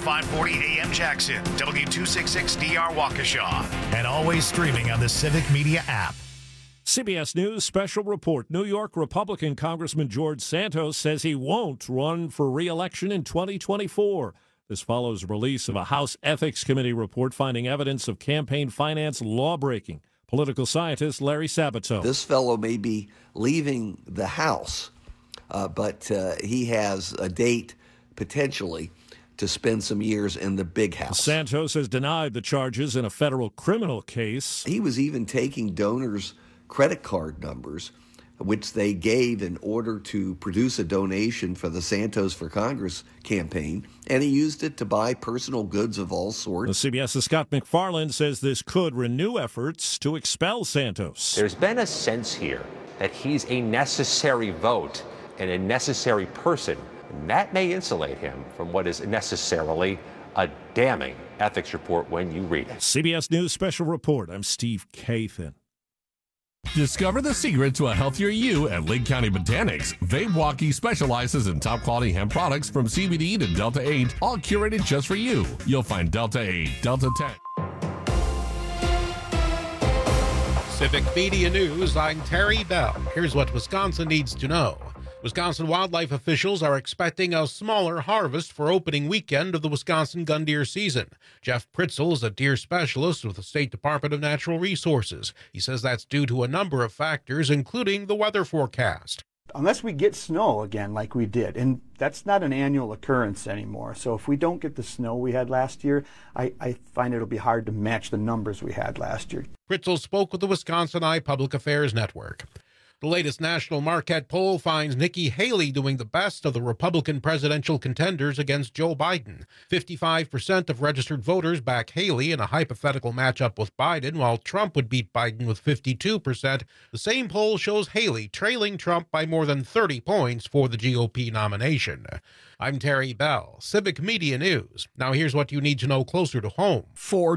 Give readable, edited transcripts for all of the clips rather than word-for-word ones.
540 AM Jackson, W266DR Waukesha, and always streaming on the Civic Media app. CBS News special report. New York Republican Congressman George Santos says he won't run for re-election in 2024. This follows release of a House Ethics Committee report finding evidence of campaign finance lawbreaking. Political scientist Larry Sabato. This fellow may be leaving the House, but he has a date potentially to spend some years in the big house. Santos has denied the charges in a federal criminal case. He was even taking donors' credit card numbers, which they gave in order to produce a donation for the Santos for Congress campaign, and he used it to buy personal goods of all sorts. The CBS's Scott McFarland says this could renew efforts to expel Santos. There's been a sense here that he's a necessary vote and a necessary person, and that may insulate him from what is necessarily a damning ethics report when you read it. CBS News Special Report. I'm Steve Kathan. Discover the secret to a healthier you at Lake County Botanics. VapeWalkie specializes in top-quality hemp products from CBD to Delta 8, all curated just for you. You'll find Delta 8, Delta 10. Civic Media News, I'm Terry Bell. Here's what Wisconsin needs to know. Wisconsin wildlife officials are expecting a smaller harvest for opening weekend of the Wisconsin gun deer season. Jeff Pritzel is a deer specialist with the State Department of Natural Resources. He says that's due to a number of factors, including the weather forecast. Unless we get snow again like we did, and that's not an annual occurrence anymore. So if we don't get the snow we had last year, I find it'll be hard to match the numbers we had last year. Pritzel spoke with the Wisconsin Eye Public Affairs Network. The latest national Marquette poll finds Nikki Haley doing the best of the Republican presidential contenders against Joe Biden. 55% of registered voters back Haley in a hypothetical matchup with Biden, while Trump would beat Biden with 52%. The same poll shows Haley trailing Trump by more than 30 points for the GOP nomination. I'm Terry Bell, Civic Media News. Now here's what you need to know closer to home. For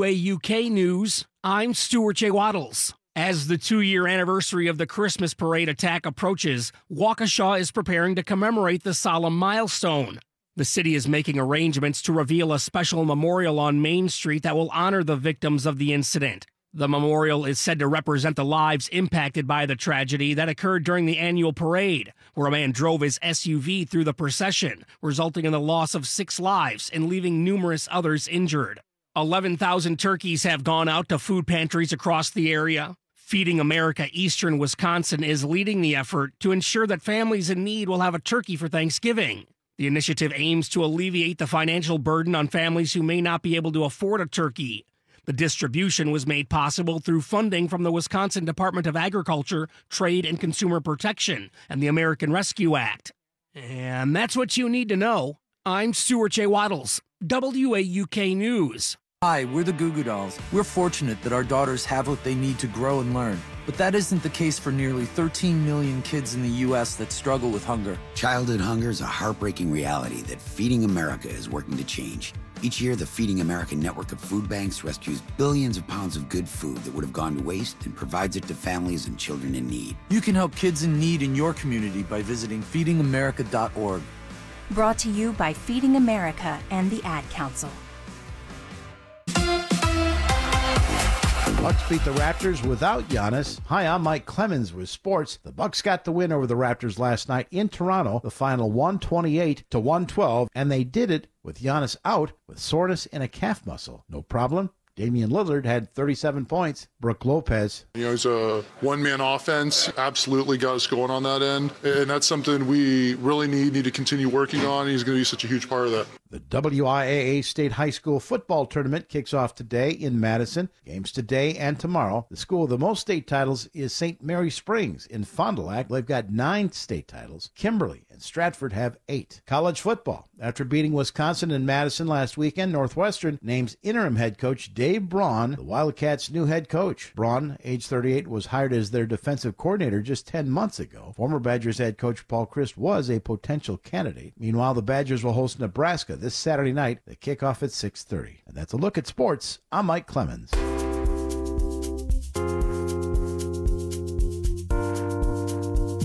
WAUK News, I'm Stuart J. Waddles. As the 2-year anniversary of the Christmas parade attack approaches, Waukesha is preparing to commemorate the solemn milestone. The city is making arrangements to reveal a special memorial on Main Street that will honor the victims of the incident. The memorial is said to represent the lives impacted by the tragedy that occurred during the annual parade, where a man drove his SUV through the procession, resulting in the loss of 6 lives and leaving numerous others injured. 11,000 turkeys have gone out to food pantries across the area. Feeding America Eastern Wisconsin is leading the effort to ensure that families in need will have a turkey for Thanksgiving. The initiative aims to alleviate the financial burden on families who may not be able to afford a turkey. The distribution was made possible through funding from the Wisconsin Department of Agriculture, Trade and Consumer Protection and the American Rescue Act. And that's what you need to know. I'm Stuart J. Waddles, WAUK News. Hi, we're the Goo Goo Dolls. We're fortunate that our daughters have what they need to grow and learn. But that isn't the case for nearly 13 million kids in the U.S. that struggle with hunger. Childhood hunger is a heartbreaking reality that Feeding America is working to change. Each year, the Feeding America network of food banks rescues billions of pounds of good food that would have gone to waste and provides it to families and children in need. You can help kids in need in your community by visiting feedingamerica.org. Brought to you by Feeding America and the Ad Council. Bucks beat the Raptors without Giannis. Hi, I'm Mike Clemens with sports. The Bucks got the win over the Raptors last night in Toronto, the final 128-112, and they did it with Giannis out with soreness in a calf muscle. No problem. Damian Lillard had 37 points. Brook Lopez. He's a one-man offense. Absolutely got us going on that end. And that's something we really need to continue working on. He's going to be such a huge part of that. The WIAA State High School Football Tournament kicks off today in Madison. Games today and tomorrow. The school with the most state titles is St. Mary Springs in Fond du Lac. They've got 9 state titles. Kimberly and Stratford have 8. College football. After beating Wisconsin and Madison last weekend, Northwestern names interim head coach Dave Braun the Wildcats' new head coach. Braun, age 38, was hired as their defensive coordinator just 10 months ago. Former Badgers head coach Paul Chryst was a potential candidate. Meanwhile, the Badgers will host Nebraska this Saturday night. They kick off at 6:30. And that's a look at sports. I'm Mike Clemens.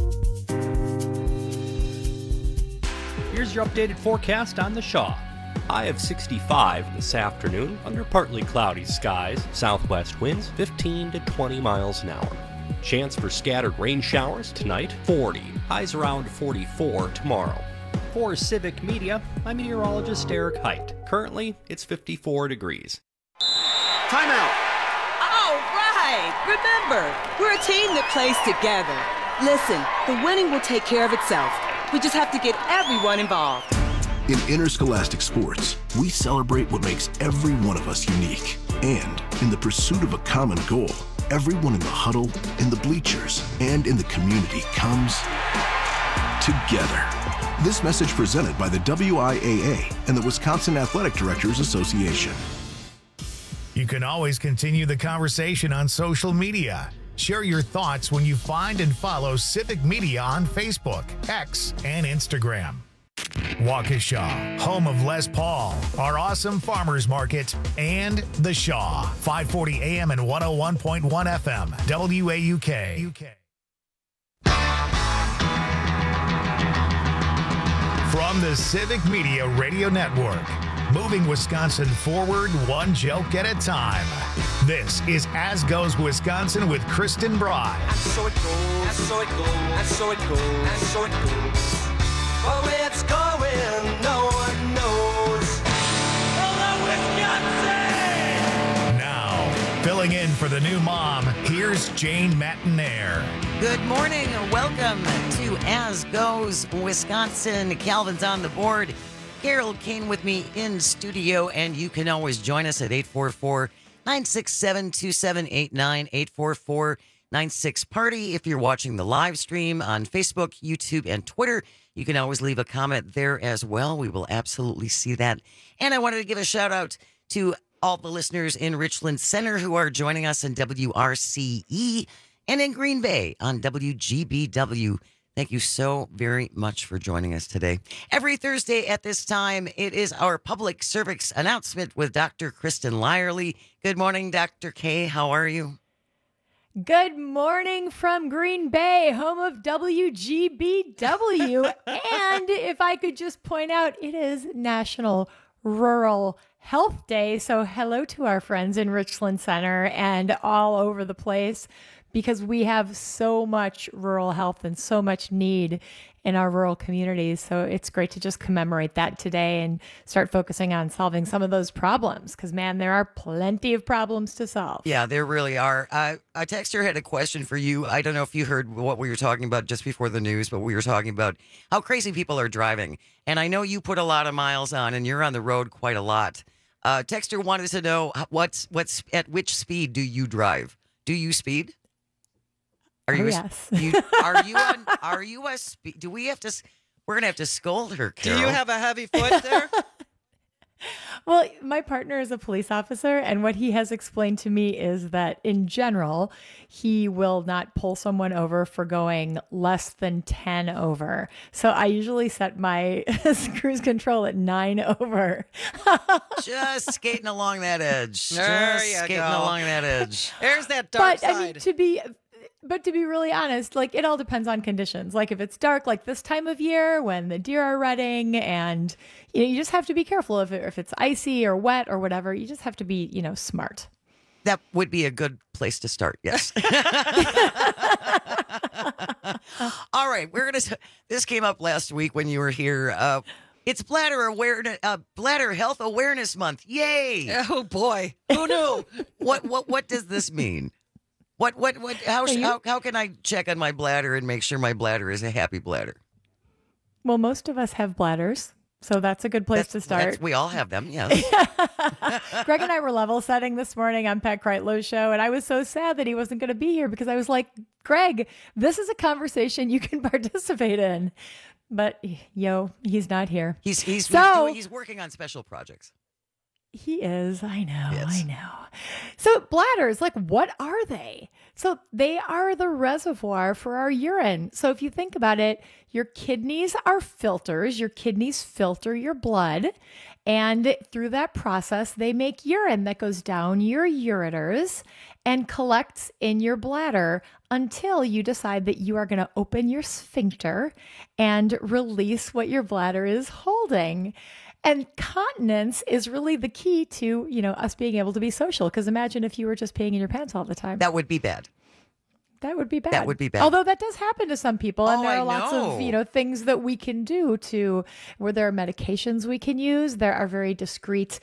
Here's your updated forecast on the Shaw. high of 65 this afternoon under partly cloudy skies, southwest winds 15 to 20 miles an hour. Chance for scattered rain showers tonight, 40. Highs around 44 tomorrow. For Civic Media, I'm meteorologist Eric Height. Currently, it's 54 degrees. Timeout! All right! Remember, we're a team that plays together. Listen, the winning will take care of itself. We just have to get everyone involved. In interscholastic sports, we celebrate what makes every one of us unique. And in the pursuit of a common goal, everyone in the huddle, in the bleachers, and in the community comes together. This message presented by the WIAA and the Wisconsin Athletic Directors Association. You can always continue the conversation on social media. Share your thoughts when you find and follow Civic Media on Facebook, X, and Instagram. Waukesha, home of Les Paul, our awesome farmers market, and The Shaw, 540 AM and 101.1 FM, WAUK. From the Civic Media Radio Network, moving Wisconsin forward one joke at a time. This is As Goes Wisconsin with Kristen Bry. And so it goes, and so it goes, and so it goes, and so it goes. Oh, it's going, no one knows. Hello, Wisconsin! Now, filling in for the new mom, here's Jane Matinaire. Good morning. Welcome to As Goes Wisconsin. Calvin's on the board. Carol Kane with me in studio, and you can always join us at 844-967-2789, 844-96-PARTY. If you're watching the live stream on Facebook, YouTube, and Twitter, you can always leave a comment there as well. We will absolutely see that. And I wanted to give a shout out to all the listeners in Richland Center who are joining us in WRCE and in Green Bay on WGBW. Thank you so very much for joining us today. Every Thursday at this time, it is our public service announcement with Dr. Kristen Lyerly. Good morning, Dr. K. How are you? Good morning from Green Bay, home of WGBW. And if I could just point out, it is National Rural Health Day. So hello to our friends in Richland Center and all over the place, because we have so much rural health and so much need in our rural communities. So it's great to just commemorate that today and start focusing on solving some of those problems, because, man, there are plenty of problems to solve. Yeah, there really are. A texter had a question for you. I don't know if you heard what we were talking about just before the news, but we were talking about how crazy people are driving. And I know you put a lot of miles on, and you're on the road quite a lot. Texter wanted to know what's at which speed do you drive? Do you speed? Are you? Yes. Are you a speed? Do we have to? We're gonna have to scold her, Carol. Do you have a heavy foot there? Well, my partner is a police officer, and what he has explained to me is that in general, he will not pull someone over for going less than 10 over. So I usually set my cruise control at 9 over. Just skating along that edge. There you go. Along that edge. There's that dark side. I mean, But to be really honest, like, it all depends on conditions. Like, if it's dark, like this time of year when the deer are rutting, and you just have to be careful if it's icy or wet or whatever. You just have to be, smart. That would be a good place to start. Yes. All right, this came up last week when you were here. It's Bladder Health Awareness Month. Yay! Oh boy, who knew? What does this mean? How can I check on my bladder and make sure my bladder is a happy bladder? Well, most of us have bladders, so that's a good place to start. We all have them, yes. Greg and I were level setting this morning on Pat Kreitlow's show, and I was so sad that he wasn't going to be here, because I was like, Greg, this is a conversation you can participate in. But, he's not here. He's working on special projects. He is. I know. Yes. I know. So bladders, what are they? So they are the reservoir for our urine. So if you think about it, your kidneys are filters. Your kidneys filter your blood. And through that process, they make urine that goes down your ureters and collects in your bladder until you decide that you are going to open your sphincter and release what your bladder is holding. And continence is really the key to, us being able to be social. Because imagine if you were just peeing in your pants all the time. That would be bad. That would be bad. That would be bad. Although that does happen to some people. And Oh, there I are lots of, know. things that we can do where there are medications we can use. There are very discreet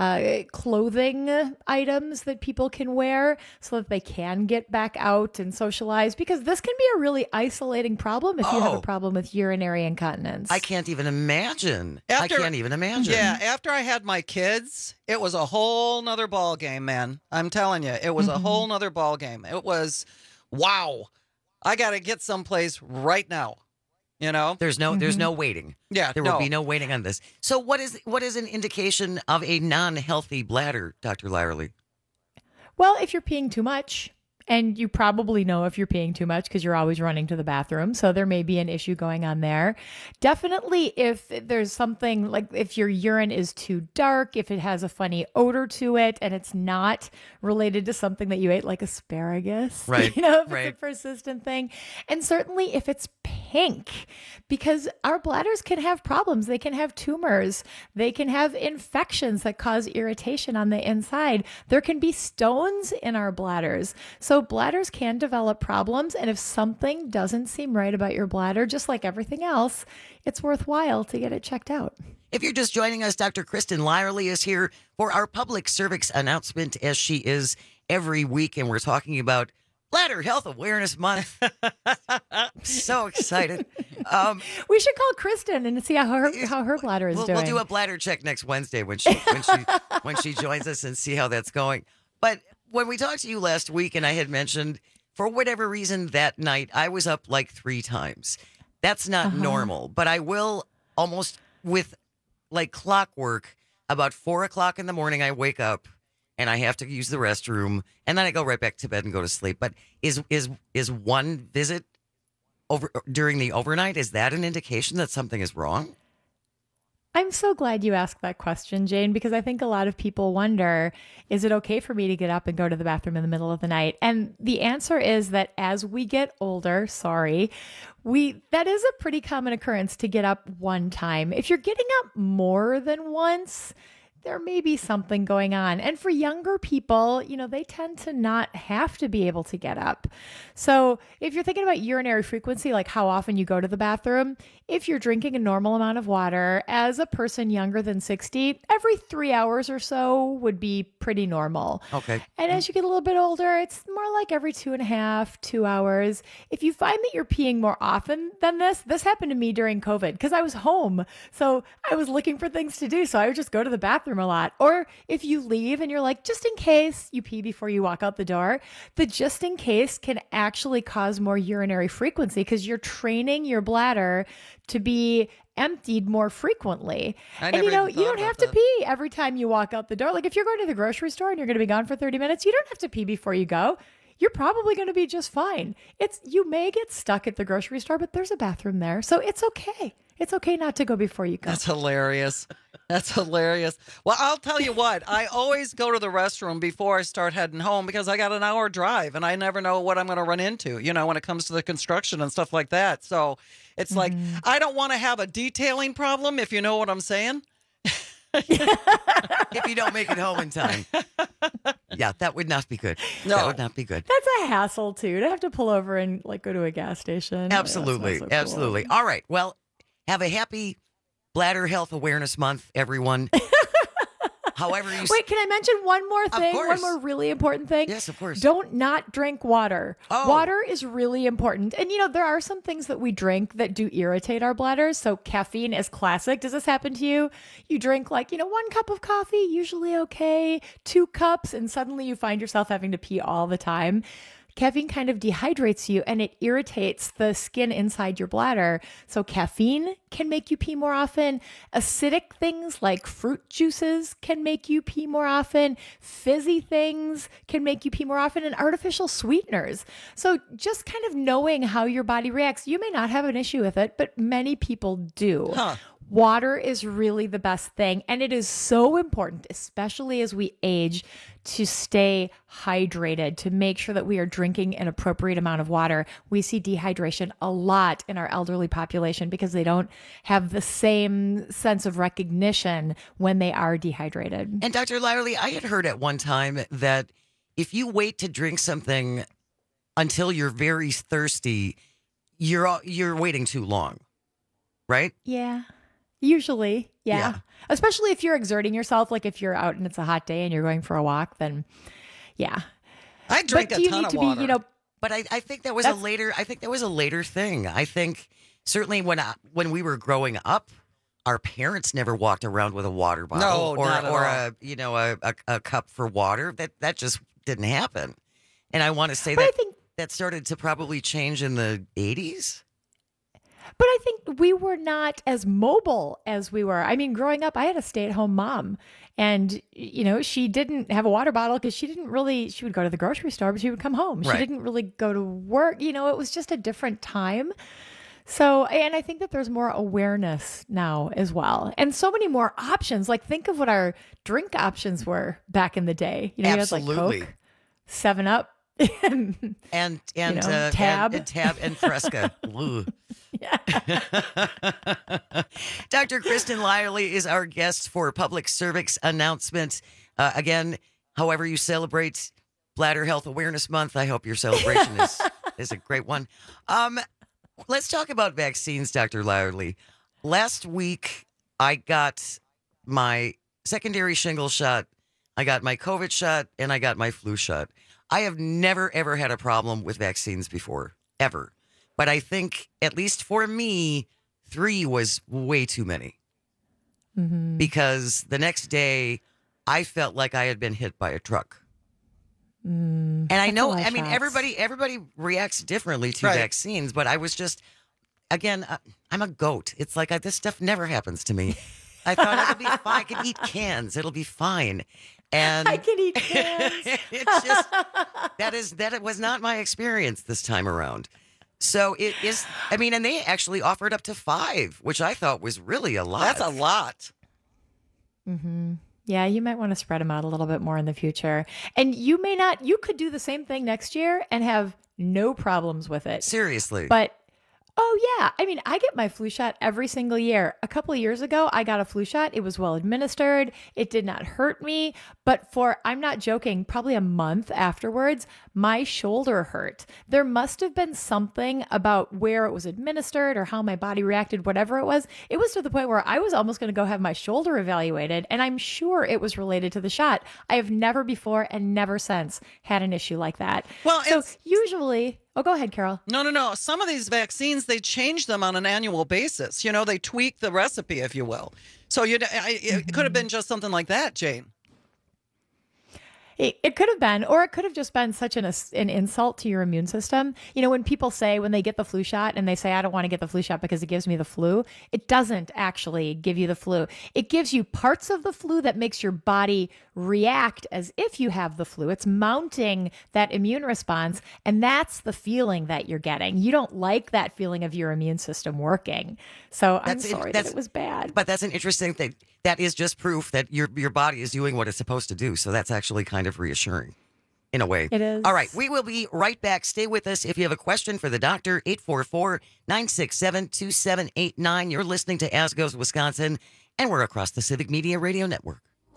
clothing items that people can wear so that they can get back out and socialize, because this can be a really isolating problem if you have a problem with urinary incontinence. I can't even imagine. I can't even imagine. Yeah, after I had my kids, it was a whole nother ball game, man. I'm telling you, it was a whole nother ball game. It was, wow, I got to get someplace right now. There's no waiting. Yeah, there will be no waiting on this. So what is an indication of a non-healthy bladder, Dr. Lyerly? Well, if you're peeing too much, and you probably know if you're peeing too much because you're always running to the bathroom, so there may be an issue going on there. Definitely if there's something like if your urine is too dark, if it has a funny odor to it, and it's not related to something that you ate, like asparagus, right? If it's a persistent thing. And certainly if it's pink, because our bladders can have problems. They can have tumors. They can have infections that cause irritation on the inside. There can be stones in our bladders. So bladders can develop problems. And if something doesn't seem right about your bladder, just like everything else, it's worthwhile to get it checked out. If you're just joining us, Dr. Kristen Lyerly is here for our public cervix announcement, as she is every week. And we're talking about Bladder Health Awareness Month. So excited. We should call Kristen and see how her bladder is doing. We'll do a bladder check next Wednesday when she joins us and see how that's going. But when we talked to you last week, and I had mentioned, for whatever reason that night, I was up like 3 times. That's not normal, but I will almost with like clockwork, about 4 o'clock in the morning, I wake up and I have to use the restroom, and then I go right back to bed and go to sleep. But is one visit over during the overnight, is that an indication that something is wrong? I'm so glad you asked that question, Jane, because I think a lot of people wonder, is it okay for me to get up and go to the bathroom in the middle of the night? And the answer is that as we get older, that is a pretty common occurrence to get up one time. If you're getting up more than once, there may be something going on. And for younger people, they tend to not have to be able to get up. So if you're thinking about urinary frequency, like how often you go to the bathroom, if you're drinking a normal amount of water, as a person younger than 60, every 3 hours or so would be pretty normal. Okay. And as you get a little bit older, it's more like every 2.5, 2 hours. If you find that you're peeing more often than this happened to me during COVID because I was home. So I was looking for things to do. So I would just go to the bathroom a lot. Or if you leave and you're like, just in case you pee before you walk out the door, the just in case can actually cause more urinary frequency because you're training your bladder to be emptied more frequently. And you don't have to pee every time you walk out the door. Like if you're going to the grocery store and you're going to be gone for 30 minutes, you don't have to pee before you go. You're probably going to be just fine. You may get stuck at the grocery store, but there's a bathroom there. So it's okay. It's okay not to go before you go. That's hilarious. That's hilarious. Well, I'll tell you what, I always go to the restroom before I start heading home because I got an hour drive and I never know what I'm going to run into, when it comes to the construction and stuff like that. So it's like, I don't want to have a detailing problem, if you know what I'm saying. If you don't make it home in time. Yeah, that would not be good. No. That would not be good. That's a hassle too, to have to pull over and go to a gas station. Absolutely. That's not so cool. Absolutely. All right. Well, have a happy Bladder Health Awareness Month, everyone. However you... Wait, can I mention one more thing? Of course. One more really important thing? Yes, of course. Don't not drink water. Oh. Water is really important. And, there are some things that we drink that do irritate our bladders. So caffeine is classic. Does this happen to you? You drink 1 cup of coffee, usually okay, 2 cups, and suddenly you find yourself having to pee all the time. Caffeine kind of dehydrates you and it irritates the skin inside your bladder. So caffeine can make you pee more often. Acidic things like fruit juices can make you pee more often. Fizzy things can make you pee more often, and artificial sweeteners. So just kind of knowing how your body reacts. You may not have an issue with it, but many people do. Huh. Water is really the best thing. And it is so important, especially as we age, to stay hydrated, to make sure that we are drinking an appropriate amount of water. We see dehydration a lot in our elderly population because they don't have the same sense of recognition when they are dehydrated. And Dr. Lyerly, I had heard at one time that if you wait to drink something until you're very thirsty, you're waiting too long, right? Yeah. Usually, yeah. Especially if you're exerting yourself, like if you're out and it's a hot day and you're going for a walk, then yeah. I drink a ton of water. But I think that was a later thing. I think certainly when we were growing up, our parents never walked around with a water bottle a cup for water. That just didn't happen. And I want to say that started to probably change in the 80s. But I think we were not as mobile as we were. I mean, growing up, I had a stay-at-home mom, and she didn't have a water bottle because she would go to the grocery store, but she would come home. Right. She didn't really go to work. It was just a different time. So, and I think that there's more awareness now as well, and so many more options. Like, think of what our drink options were back in the day. Absolutely. You had like Coke, 7-Up, and Tab, and Fresca. Dr. Kristen Lyerly is our guest for Public Service Announcement. Again, however you celebrate Bladder Health Awareness Month, I hope your celebration is a great one. Let's talk about vaccines, Dr. Lyerly. Last week, I got my secondary shingles shot, I got my COVID shot, and I got my flu shot. I have never, ever had a problem with vaccines before, ever. But I think, at least for me, 3 was way too many. Mm-hmm. Because the next day, I felt like I had been hit by a truck. And I know, I mean, everybody reacts differently to vaccines, but I was just, again, I'm a goat. It's like this stuff never happens to me. I thought I could be fine. I could eat cans. It'll be fine. And I can eat cans. It's just, that was not my experience this time around. So it is, I mean, and they actually offered up to 5, which I thought was really a lot. That's a lot. Mm-hmm. Yeah, you might want to spread them out a little bit more in the future. And you could do the same thing next year and have no problems with it. Seriously. But, oh yeah, I mean, I get my flu shot every single year. A couple of years ago, I got a flu shot. It was well administered. It did not hurt me. But I'm not joking, probably a month afterwards, my shoulder hurt. There must have been something about where it was administered or how my body reacted, whatever it was. It was to the point where I was almost going to go have my shoulder evaluated, and I'm sure it was related to the shot. I have never before and never since had an issue like that. Well, so usually... Oh, go ahead, Carol. No. Some of these vaccines, they change them on an annual basis. They tweak the recipe, if you will. So it could have been just something like that, Jane. It could have been, or it could have just been such an insult to your immune system. When people say, when they get the flu shot and they say, I don't want to get the flu shot because it gives me the flu, it doesn't actually give you the flu. It gives you parts of the flu that makes your body react as if you have the flu. It's mounting that immune response, and that's the feeling that you're getting. You don't like that feeling of your immune system working. So I'm sorry that it was bad. But that's an interesting thing. That is just proof that your body is doing what it's supposed to do. So that's actually kind of reassuring in a way. It is. All right. We will be right back. Stay with us. If you have a question for the doctor, 844-967-2789. You're listening to As Goes Wisconsin, and we're across the Civic Media Radio Network.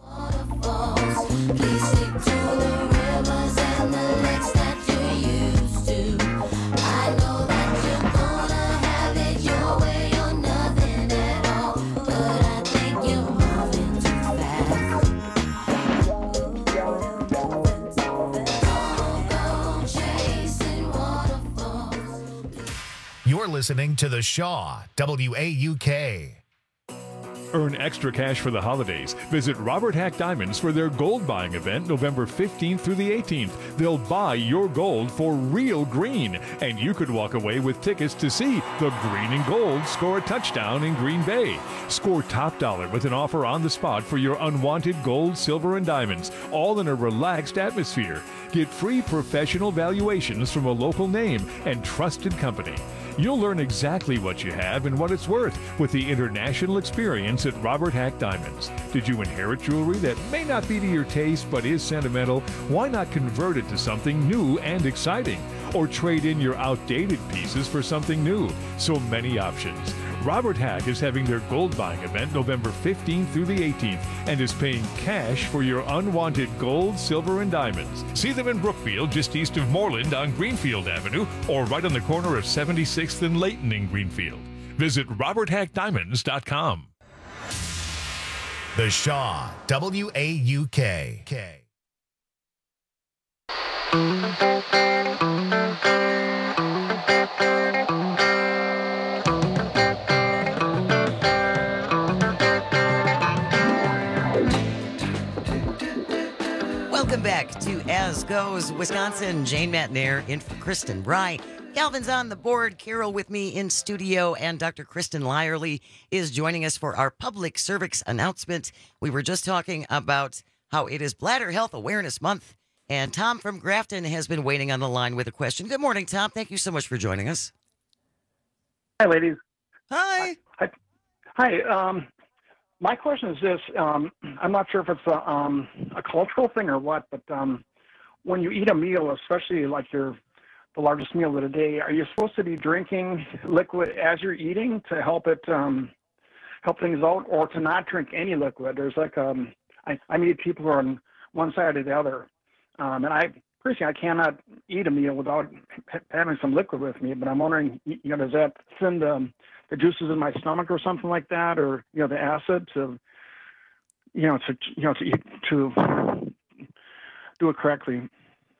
You're listening to The Shaw, WAUK. Earn extra cash for the holidays. Visit Robert Hack Diamonds for their gold buying event November 15th through the 18th. They'll buy your gold for real green, and you could walk away with tickets to see the Green and Gold score a touchdown in Green Bay. Score top dollar with an offer on the spot for your unwanted gold, silver, and diamonds, all in a relaxed atmosphere. Get free professional valuations from a local name and trusted company. You'll learn exactly what you have and what it's worth with the international experience at Robert Hack Diamonds. Did you inherit jewelry that may not be to your taste but is sentimental? Why not convert it to something new and exciting? Or trade in your outdated pieces for something new? So many options. Robert Hack is having their gold buying event November 15th through the 18th and is paying cash for your unwanted gold, silver, and diamonds. See them in Brookfield, just east of Moreland on Greenfield Avenue, or right on the corner of 76th and Layton in Greenfield. Visit roberthackdiamonds.com. The Shaw, WAUK. Welcome back to As Goes Wisconsin. Jane Matnair in for Kristen Rye. Calvin's on the board. Carol with me in studio, and Dr. Kristen Lyerly is joining us for our public service announcement. We were just talking about how it is Bladder Health Awareness Month, and Tom from Grafton has been waiting on the line with a question. Good morning, Tom. Thank you so much for joining us. Hi, ladies. Hi. Hi. My question is this. I'm not sure if it's a cultural thing or what, but when you eat a meal, especially like the largest meal of the day, are you supposed to be drinking liquid as you're eating to help it help things out, or to not drink any liquid? There's like I meet people who are on one side or the other, and I personally I cannot eat a meal without having some liquid with me. But I'm wondering, does that send the juices in my stomach or something like that, or the acid to do it correctly?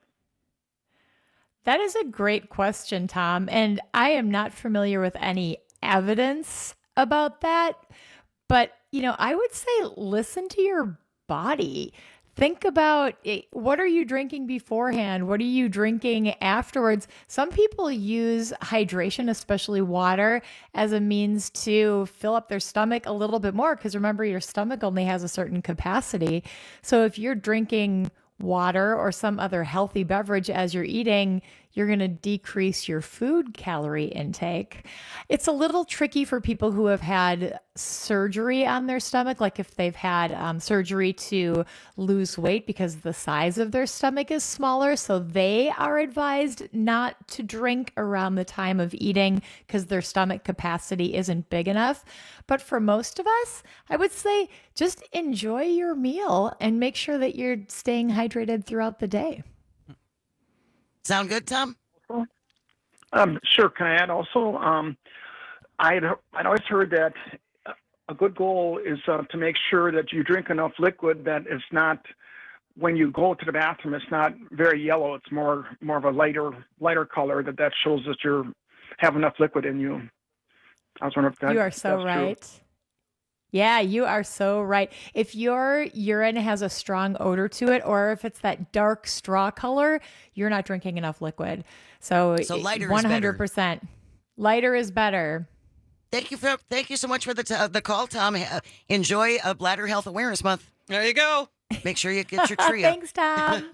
That is a great question, Tom. And I am not familiar with any evidence about that. But, I would say listen to your body. Think about what are you drinking beforehand? What are you drinking afterwards? Some people use hydration, especially water, as a means to fill up their stomach a little bit more. Because remember, your stomach only has a certain capacity. So if you're drinking water or some other healthy beverage as you're eating, you're going to decrease your food calorie intake. It's a little tricky for people who have had surgery on their stomach, like if they've had surgery to lose weight because the size of their stomach is smaller. So they are advised not to drink around the time of eating because their stomach capacity isn't big enough. But for most of us, I would say just enjoy your meal and make sure that you're staying hydrated throughout the day. Sound good, Tom? Sure. Can I add also? I'd always heard that a good goal is to make sure that you drink enough liquid that it's not, when you go to the bathroom, it's not very yellow. It's more of a lighter color. That shows that you have enough liquid in you. I was wondering if that. You are so right. True. Yeah, you are so right. If your urine has a strong odor to it, or if it's that dark straw color, you're not drinking enough liquid. So lighter 100%. Is better. Lighter is better. Thank you so much for the call, Tom. Enjoy Bladder Health Awareness Month. There you go. Make sure you get your tree up. Thanks, Tom.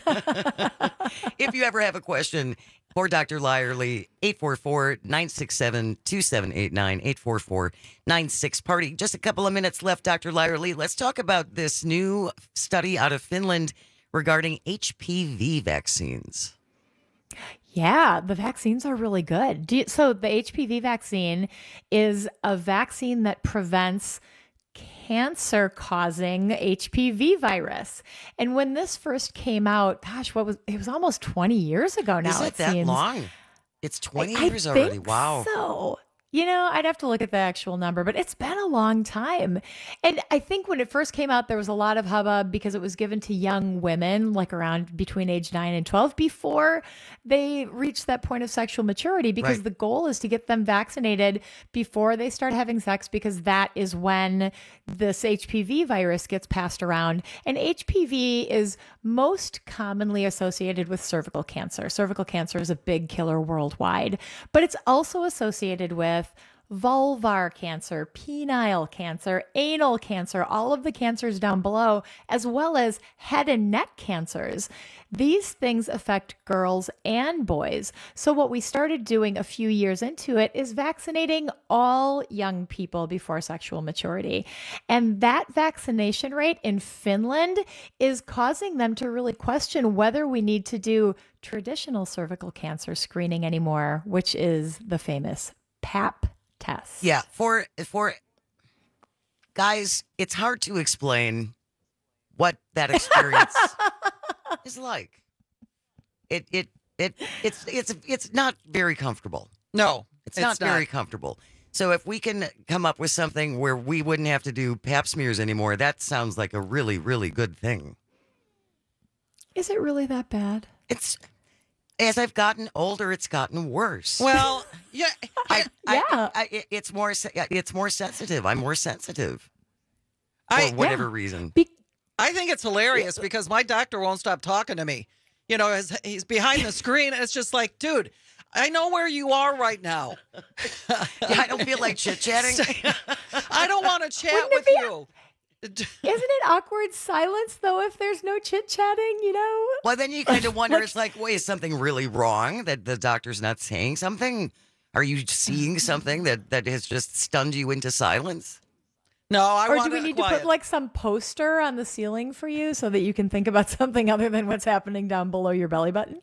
If you ever have a question for Dr. Lyerly, 844-967-2789, 844-96-PARTY. Just a couple of minutes left, Dr. Lyerly. Let's talk about this new study out of Finland regarding HPV vaccines. Yeah, the vaccines are really good. So the HPV vaccine is a vaccine that prevents cancer-causing HPV virus. And when this first came out, it was almost 20 years ago now. Is it that seems. Long? It's 20 years I already. Think wow. So, I'd have to look at the actual number, but it's been a long time. And I think when it first came out, there was a lot of hubbub because it was given to young women, like around between age 9 and 12, before they reached that point of sexual maturity, because the goal is to get them vaccinated before they start having sex, because that is when this HPV virus gets passed around. And HPV is most commonly associated with cervical cancer. Cervical cancer is a big killer worldwide, but it's also associated with vulvar cancer, penile cancer, anal cancer, all of the cancers down below, as well as head and neck cancers. These things affect girls and boys. So what we started doing a few years into it is vaccinating all young people before sexual maturity. And that vaccination rate in Finland is causing them to really question whether we need to do traditional cervical cancer screening anymore, which is the famous Pap test. Yeah, for guys, it's hard to explain what that experience is like. It's not very comfortable. No, it's not very comfortable. So if we can come up with something where we wouldn't have to do Pap smears anymore, that sounds like a really, really good thing. Is it really that bad? It's as I've gotten older, it's gotten worse. Well, yeah, it's more sensitive. I'm more sensitive for whatever reason. I think it's hilarious because my doctor won't stop talking to me. You know, as he's behind the screen, and it's just like, dude, I know where you are right now. I don't feel like chit-chatting. I don't want to chat with you. Isn't it awkward silence, though, if there's no chit-chatting, you know? Well, then you kind of wonder, it's like, wait, is something really wrong that the doctor's not saying something? Are you seeing something that has just stunned you into silence? No, or do we need to put like some poster on the ceiling for you so that you can think about something other than what's happening down below your belly button?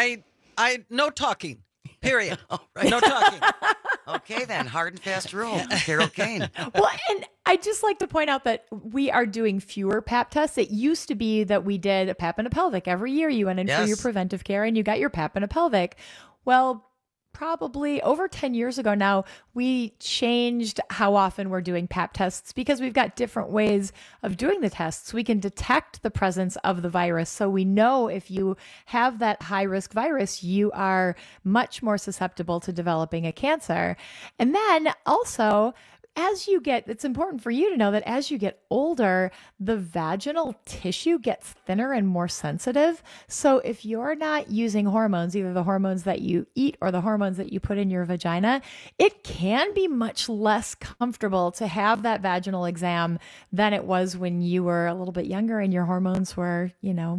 No talking. Period. Right. No talking. Okay, then. Hard and fast rule. Carol Kane. Well, and I'd just like to point out that we are doing fewer Pap tests. It used to be that we did a Pap and a pelvic. Every year you went in for your preventive care and you got your Pap and a pelvic. Well, probably over 10 years ago now, we changed how often we're doing Pap tests because we've got different ways of doing the tests. We can detect the presence of the virus. So we know if you have that high-risk virus, you are much more susceptible to developing a cancer. And then also, it's important for you to know that as you get older, the vaginal tissue gets thinner and more sensitive. So if you're not using hormones, either the hormones that you eat or the hormones that you put in your vagina, it can be much less comfortable to have that vaginal exam than it was when you were a little bit younger and your hormones were,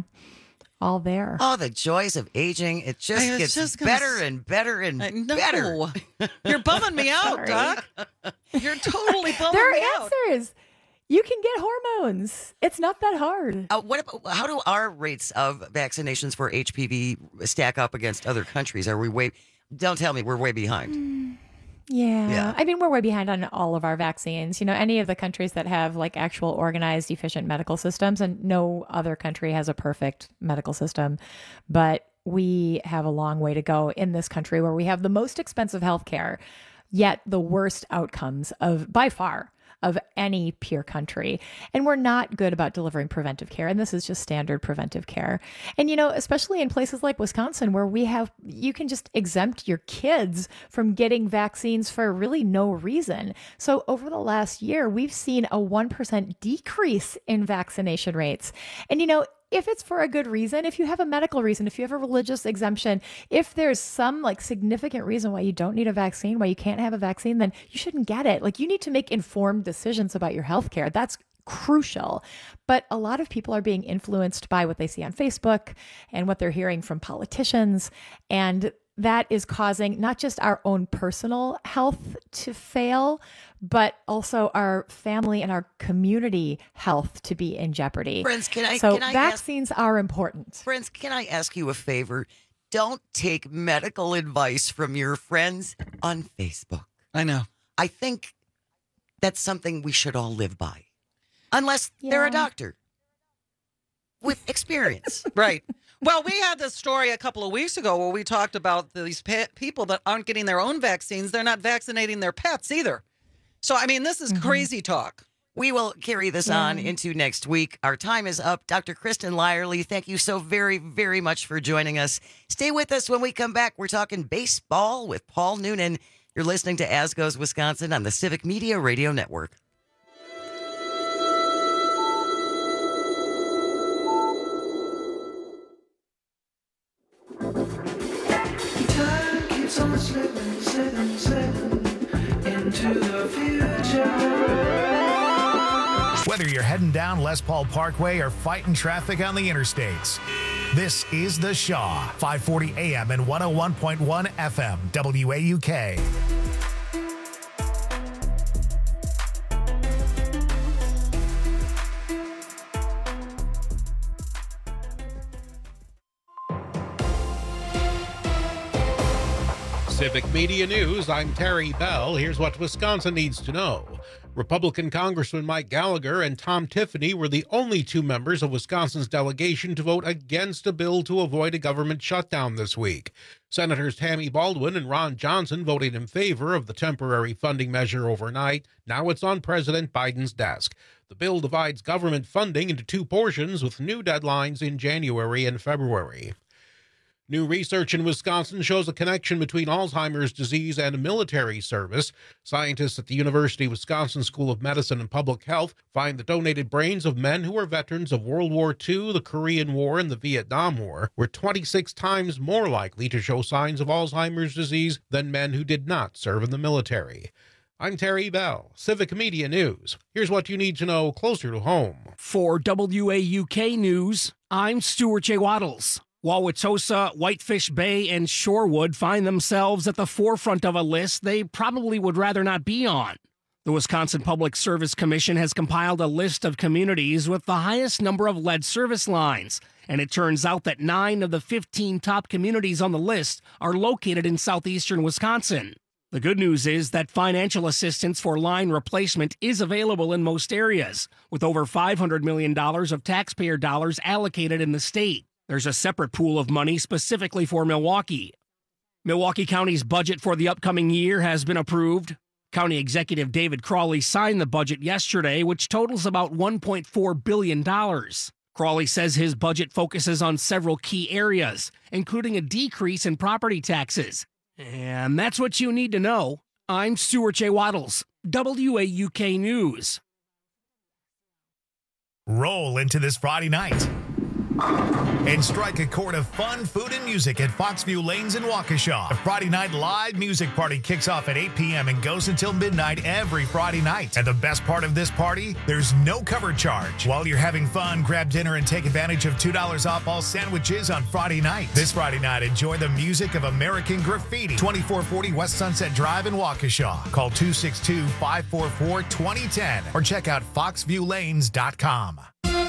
all there. Oh, the joys of aging. It gets better and better and better. You're bumming me out, Doc. You're totally bumming there me are out. answers. You can get hormones. It's not that hard. How do our rates of vaccinations for HPV stack up against other countries? Don't tell me we're way behind. Yeah. I mean, we're way behind on all of our vaccines. Any of the countries that have like actual organized, efficient medical systems, and no other country has a perfect medical system, but we have a long way to go in this country where we have the most expensive healthcare, yet the worst outcomes by far of any peer country. And we're not good about delivering preventive care. And this is just standard preventive care. And, especially in places like Wisconsin, where you can just exempt your kids from getting vaccines for really no reason. So over the last year, we've seen a 1% decrease in vaccination rates. And, if it's for a good reason, if you have a medical reason, if you have a religious exemption, if there's some significant reason why you don't need a vaccine, why you can't have a vaccine, then you shouldn't get it. You need to make informed decisions about your healthcare. That's crucial. But a lot of people are being influenced by what they see on Facebook and what they're hearing from politicians. And that is causing not just our own personal health to fail, but also our family and our community health to be in jeopardy. Friends, vaccines are important. Friends, can I ask you a favor? Don't take medical advice from your friends on Facebook. I know. I think that's something we should all live by. Unless they're a doctor with experience. Right. Well, we had this story a couple of weeks ago where we talked about these people that aren't getting their own vaccines. They're not vaccinating their pets either. So, I mean, this is crazy talk. We will carry this on into next week. Our time is up. Dr. Kristen Lyerly, thank you so very, very much for joining us. Stay with us when we come back. We're talking baseball with Paul Noonan. You're listening to As Goes Wisconsin on the Civic Media Radio Network. Time keeps on slipping, slipping, slipping into into the future. Whether you're heading down Les Paul Parkway or fighting traffic on the interstates, this is The Shaw, 540 AM and 101.1 FM, WAUK. Civic Media News, I'm Terry Bell. Here's what Wisconsin needs to know. Republican Congressman Mike Gallagher and Tom Tiffany were the only two members of Wisconsin's delegation to vote against a bill to avoid a government shutdown this week. Senators Tammy Baldwin and Ron Johnson voted in favor of the temporary funding measure overnight. Now it's on President Biden's desk. The bill divides government funding into two portions with new deadlines in January and February. New research in Wisconsin shows a connection between Alzheimer's disease and military service. Scientists at the University of Wisconsin School of Medicine and Public Health find the donated brains of men who were veterans of World War II, the Korean War, and the Vietnam War were 26 times more likely to show signs of Alzheimer's disease than men who did not serve in the military. I'm Terry Bell, Civic Media News. Here's what you need to know closer to home. For WAUK News, I'm Stuart J. Waddles. Wauwatosa, Whitefish Bay, and Shorewood find themselves at the forefront of a list they probably would rather not be on. The Wisconsin Public Service Commission has compiled a list of communities with the highest number of lead service lines, and it turns out that 9 of the 15 top communities on the list are located in southeastern Wisconsin. The good news is that financial assistance for line replacement is available in most areas, with over $500 million of taxpayer dollars allocated in the state. There's a separate pool of money specifically for Milwaukee. Milwaukee County's budget for the upcoming year has been approved. County Executive David Crawley signed the budget yesterday, which totals about $1.4 billion. Crawley says his budget focuses on several key areas, including a decrease in property taxes. And that's what you need to know. I'm Stuart J. Waddles, WAUK News. Roll into this Friday night and strike a chord of fun, food, and music at Foxview Lanes in Waukesha. The Friday night live music party kicks off at 8 p.m. and goes until midnight every Friday night. And the best part of this party, there's no cover charge. While you're having fun, grab dinner and take advantage of $2 off all sandwiches on Friday night. This Friday night, enjoy the music of American Graffiti, 2440 West Sunset Drive in Waukesha. Call 262-544-2010 or check out foxviewlanes.com.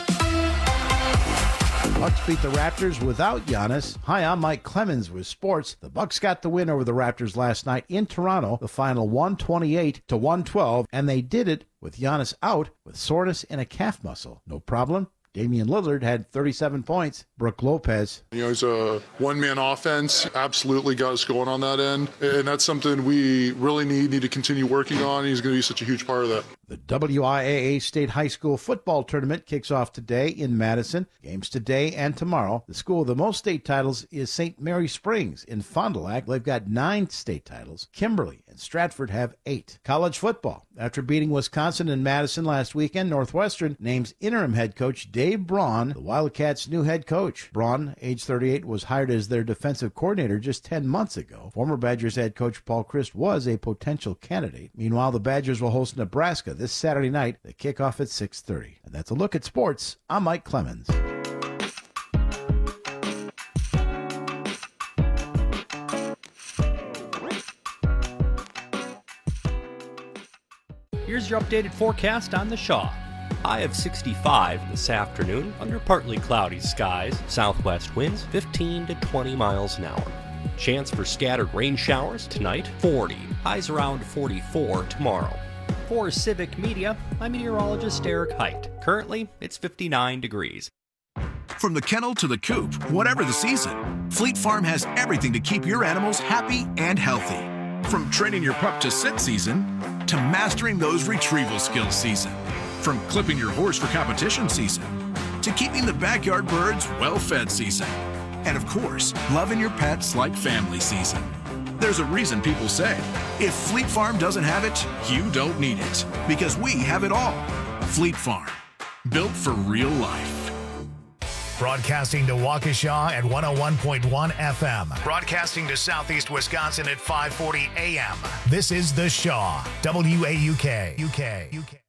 Bucks beat the Raptors without Giannis. Hi, I'm Mike Clemens with sports. The Bucks got the win over the Raptors last night in Toronto, the final 128-112, and they did it with Giannis out with soreness in a calf muscle. No problem. Damian Lillard had 37 points. Brook Lopez. He's a one-man offense. Absolutely got us going on that end. And that's something we really need to continue working on. He's going to be such a huge part of that. The WIAA State High School Football Tournament kicks off today in Madison. Games today and tomorrow. The school with the most state titles is St. Mary Springs in Fond du Lac. They've got 9 state titles. Kimberly and Stratford have 8. College football. After beating Wisconsin and Madison last weekend, Northwestern names interim head coach Dave Braun the Wildcats' new head coach. Braun, age 38, was hired as their defensive coordinator just 10 months ago. Former Badgers head coach Paul Chryst was a potential candidate. Meanwhile, the Badgers will host Nebraska this Saturday night. They kick off at 6:30. And that's a look at sports. I'm Mike Clemens. Here's your updated forecast on the Shaw. High of 65 this afternoon under partly cloudy skies. Southwest winds 15 to 20 miles an hour. Chance for scattered rain showers tonight, 40. Highs around 44 tomorrow. For Civic Media, I'm meteorologist Eric Height. Currently, it's 59 degrees. From the kennel to the coop, whatever the season, Fleet Farm has everything to keep your animals happy and healthy. From training your pup to sit season, to mastering those retrieval skills season. From clipping your horse for competition season, to keeping the backyard birds well-fed season. And of course, loving your pets like family season. There's a reason people say, if Fleet Farm doesn't have it, you don't need it. Because we have it all. Fleet Farm, built for real life. Broadcasting to Waukesha at 101.1 FM. Broadcasting to Southeast Wisconsin at 540 AM. This is The Shaw, WAUK. UK.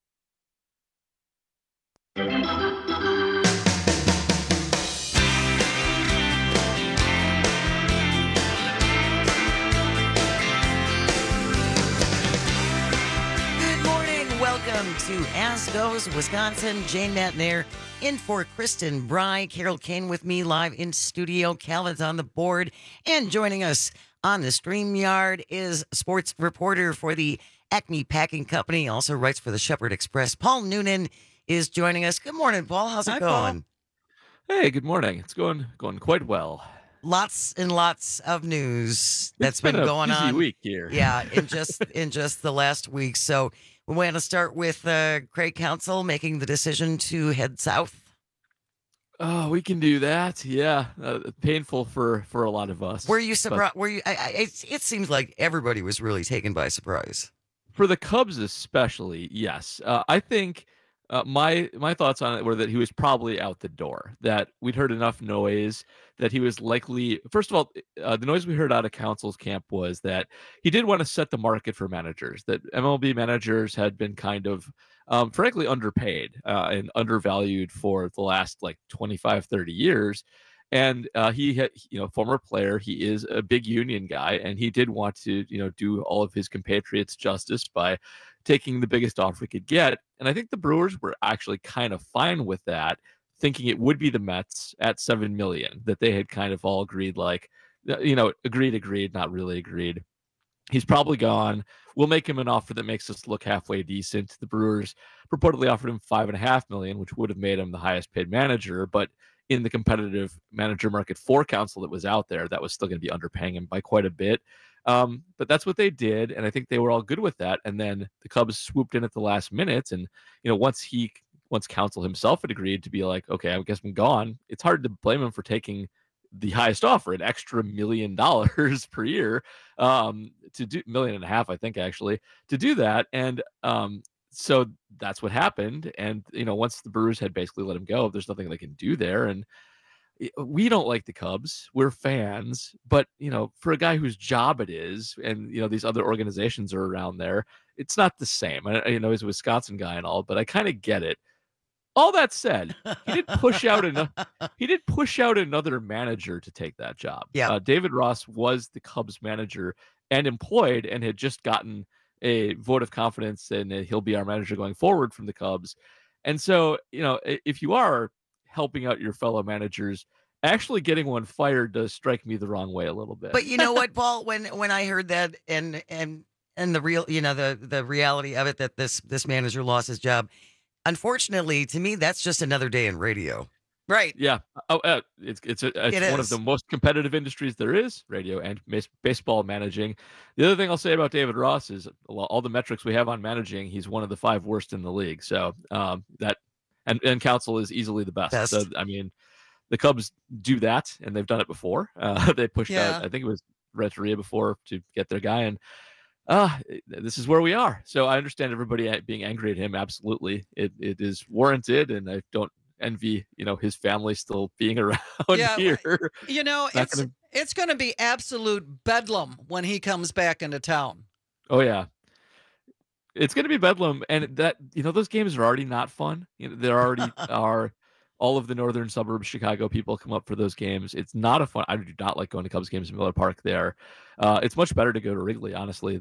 Welcome to As Goes Wisconsin. Jane Matnair in for Kristen Bry. Carol Kane with me live in studio. Calvin's on the board. And joining us on the StreamYard is sports reporter for the Acme Packing Company. Also writes for the Shepherd Express. Paul Noonan is joining us. Good morning, Paul. How's it going? Paul. Hey, good morning. It's going quite well. Lots and lots of news that's been going busy on. Week here. Yeah, in just the last week. So we want to start with Craig Counsell making the decision to head south. Oh, we can do that. Yeah, painful for a lot of us. Were you surprised? Were you? It seems like everybody was really taken by surprise. For the Cubs, especially, yes. I think my thoughts on it were that he was probably out the door. That we'd heard enough noise that he was likely. First of all, the noise we heard out of Counsell's camp was that he did want to set the market for managers. That MLB managers had been kind of, frankly, underpaid and undervalued for the last 25, 30 years. And he had, former player, he is a big union guy, and he did want to, do all of his compatriots justice by taking the biggest offer he could get. And I think the Brewers were actually kind of fine with that, thinking it would be the Mets at $7 million, that they had kind of all agreed, agreed, not really agreed. He's probably gone. We'll make him an offer that makes us look halfway decent. The Brewers purportedly offered him $5.5 million, which would have made him the highest paid manager, but in the competitive manager market for Counsell that was out there, that was still going to be underpaying him by quite a bit. But that's what they did, and I think they were all good with that. And then the Cubs swooped in at the last minute, and once Counsell himself had agreed to be like, okay, I guess I'm gone, it's hard to blame him for taking the highest offer, an extra $1 million per year, to do $1.5 million, I think, actually, to do that. And so that's what happened. And, once the Brewers had basically let him go, there's nothing they can do there. And we don't like the Cubs. We're fans. But, for a guy whose job it is, and, these other organizations are around there, it's not the same. He's a Wisconsin guy and all, but I kind of get it. All that said, he did push out another manager to take that job. Yeah. David Ross was the Cubs manager and employed, and had just gotten a vote of confidence, and he'll be our manager going forward from the Cubs. And so, if you are helping out your fellow managers, actually getting one fired does strike me the wrong way a little bit. But you know what, Paul, when I heard that and the real, the reality of it, that this manager lost his job, unfortunately, to me, that's just another day in radio. Right. Yeah. It's one of the most competitive industries there is, radio and baseball managing. The other thing I'll say about David Ross is all the metrics we have on managing, he's one of the 5 worst in the league. So that and Counsell is easily the best. So, I mean, the Cubs do that, and they've done it before. They pushed out, I think it was Renteria before, to get their guy, and this is where we are. So I understand everybody being angry at him. Absolutely. It is warranted, and I don't envy, his family still being around here. It's going to be absolute bedlam when he comes back into town. Oh, yeah. It's going to be bedlam. And that, those games are already not fun. There already are all of the northern suburbs, Chicago people come up for those games. It's not a fun. I do not like going to Cubs games in Miller Park there. It's much better to go to Wrigley, honestly.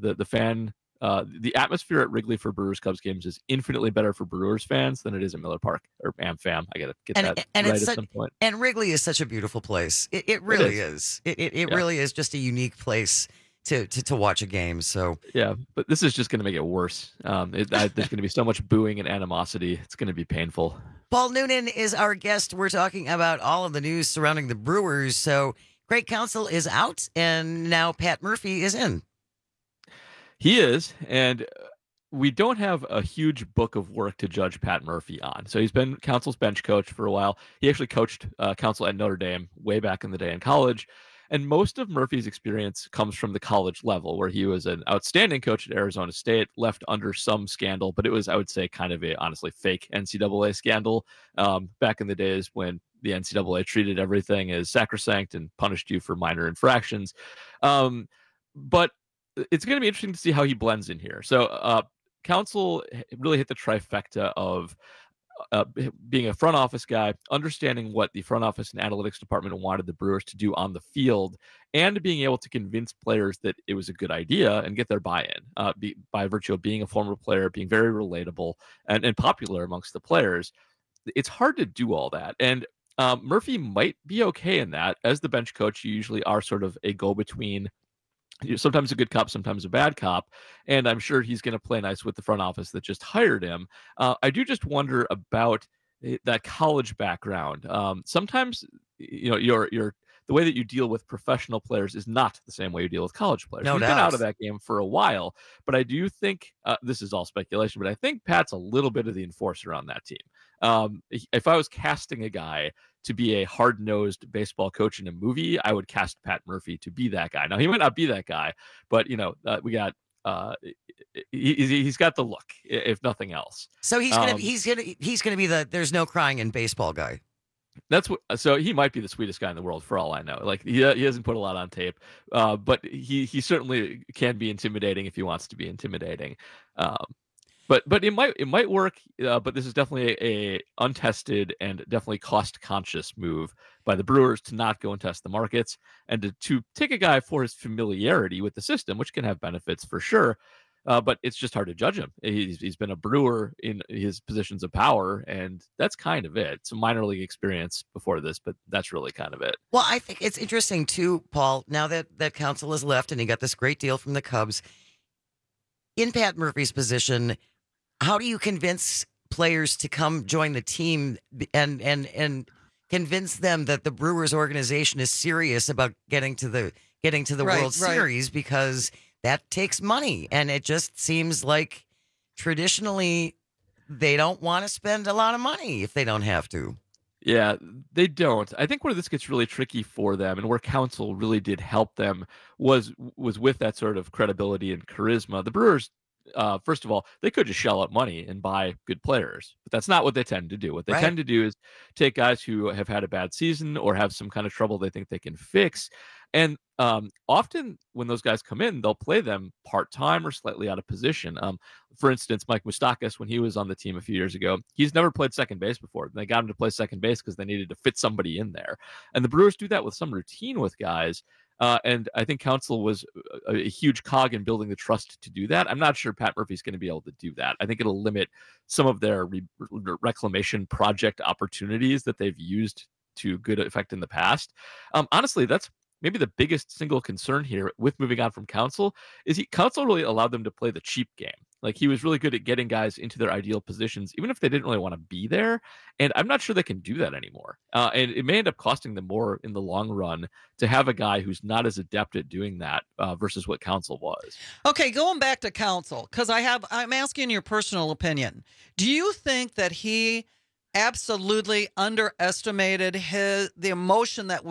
The atmosphere at Wrigley for Brewers Cubs games is infinitely better for Brewers fans than it is at Miller Park or AmFam. I got to get that right at some point. And Wrigley is such a beautiful place. It really is. It really is just a unique place to watch a game. So yeah, but this is just going to make it worse. There's going to be so much booing and animosity. It's going to be painful. Paul Noonan is our guest. We're talking about all of the news surrounding the Brewers. So Craig Counsell is out, and now Pat Murphy is in. He is, and we don't have a huge book of work to judge Pat Murphy on. So he's been Counsell's bench coach for a while. He actually coached Counsell at Notre Dame way back in the day in college. And most of Murphy's experience comes from the college level, where he was an outstanding coach at Arizona State, left under some scandal, but it was, I would say, kind of a honestly fake NCAA scandal back in the days when the NCAA treated everything as sacrosanct and punished you for minor infractions. But it's going to be interesting to see how he blends in here. So Counsell really hit the trifecta of being a front office guy, understanding what the front office and analytics department wanted the Brewers to do on the field, and being able to convince players that it was a good idea and get their buy-in by virtue of being a former player, being very relatable and popular amongst the players. It's hard to do all that. And Murphy might be okay in that. As the bench coach, you usually are sort of a go-between. You're sometimes a good cop, sometimes a bad cop, and I'm sure he's going to play nice with the front office that just hired him. I do just wonder about that college background. Sometimes, the way that you deal with professional players is not the same way you deal with college players. No He's doubt. been out of that game for a while, but I do think this is all speculation. But I think Pat's a little bit of the enforcer on that team. If I was casting a guy to be a hard-nosed baseball coach in a movie, I would cast Pat Murphy to be that guy. Now, he might not be that guy, but we got he's got the look, if nothing else. So he's gonna be the there's no crying in baseball guy. That's what. So he might be the sweetest guy in the world for all I know. Like he hasn't put a lot on tape, but he certainly can be intimidating if he wants to be intimidating. But it might work. But this is definitely a untested and definitely cost conscious move by the Brewers to not go and test the markets and to take a guy for his familiarity with the system, which can have benefits for sure. But it's just hard to judge him. He's been a Brewer in his positions of power, and that's kind of it. Some minor league experience before this, but that's really kind of it. Well, I think it's interesting too, Paul. Now that Counsell has left and he got this great deal from the Cubs, in Pat Murphy's position, how do you convince players to come join the team and convince them that the Brewers organization is serious about getting to the World Series, because that takes money, and it just seems like traditionally they don't want to spend a lot of money if they don't have to. Yeah, they don't. I think where this gets really tricky for them, and where Counsell really did help them, was with that sort of credibility and charisma. The Brewers, first of all, they could just shell out money and buy good players, but that's not what they tend to do. What they tend to do is take guys who have had a bad season or have some kind of trouble they think they can fix. And often when those guys come in, they'll play them part-time or slightly out of position. For instance, Mike Moustakas, when he was on the team a few years ago, he's never played second base before. They got him to play second base because they needed to fit somebody in there. And the Brewers do that with some routine with guys. And I think Counsell was a huge cog in building the trust to do that. I'm not sure Pat Murphy's going to be able to do that. I think it'll limit some of their reclamation project opportunities that they've used to good effect in the past. Honestly, that's maybe the biggest single concern here with moving on from Counsell is Counsell really allowed them to play the cheap game. Like, he was really good at getting guys into their ideal positions, even if they didn't really want to be there. And I'm not sure they can do that anymore. And it may end up costing them more in the long run to have a guy who's not as adept at doing that versus what Counsell was. Okay, going back to Counsell, because I'm asking your personal opinion. Do you think that he absolutely underestimated the emotion that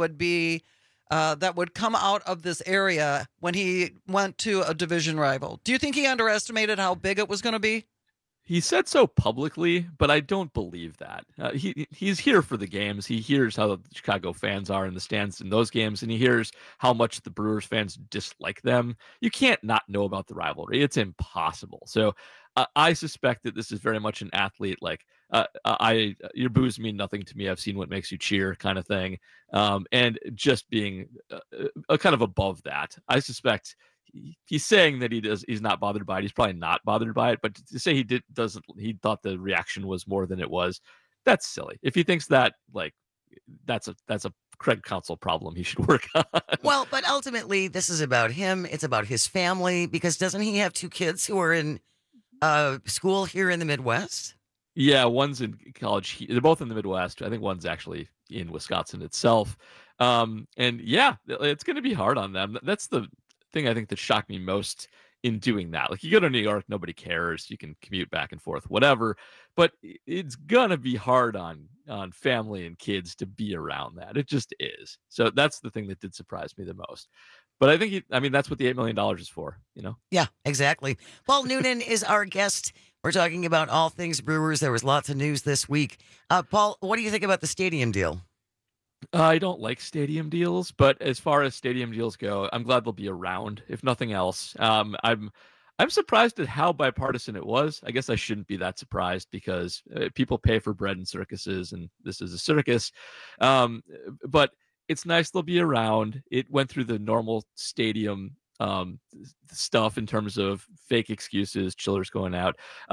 would come out of this area when he went to a division rival? Do you think he underestimated how big it was going to be? He said so publicly, but I don't believe that. He's here for the games. He hears how the Chicago fans are in the stands in those games, and he hears how much the Brewers fans dislike them. You can't not know about the rivalry. It's impossible. So I suspect that this is very much an athlete, like, your boos mean nothing to me. I've seen what makes you cheer kind of thing. And just being a kind of above that. I suspect he's saying that he's not bothered by it. He's probably not bothered by it, but to say he thought the reaction was more than it was, that's silly. If he thinks that, like, that's a Craig Counsell problem he should work on. Well, but ultimately this is about him. It's about his family, because doesn't he have two kids who are in school here in the Midwest? Yeah, one's in college. They're both in the Midwest. I think one's actually in Wisconsin itself. And yeah, it's going to be hard on them. That's the thing I think that shocked me most in doing that. Like, you go to New York, nobody cares. You can commute back and forth, whatever. But it's gonna be hard on family and kids to be around that. It just is. So that's the thing that did surprise me the most. But I think that's what the $8 million is for, you know? Yeah, exactly. Paul Noonan is our guest. We're talking about all things Brewers. There was lots of news this week. Paul, what do you think about the stadium deal? I don't like stadium deals, but as far as stadium deals go, I'm glad they'll be around, if nothing else. I'm surprised at how bipartisan it was. I guess I shouldn't be that surprised because people pay for bread in circuses, and this is a circus. But it's nice they'll be around. It went through the normal stadium stuff in terms of fake excuses, chillers going out.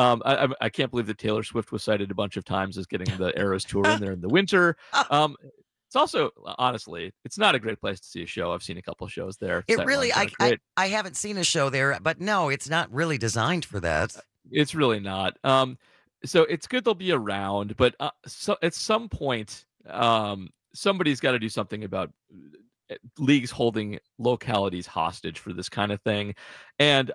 I can't believe that Taylor Swift was cited a bunch of times as getting the Eras tour in there in the winter. It's also, honestly, it's not a great place to see a show. I've seen a couple shows there. It really, I haven't seen a show there, but no, it's not really designed for that. It's really not. So it's good they'll be around, but so at some point, somebody's got to do something about leagues holding localities hostage for this kind of thing. And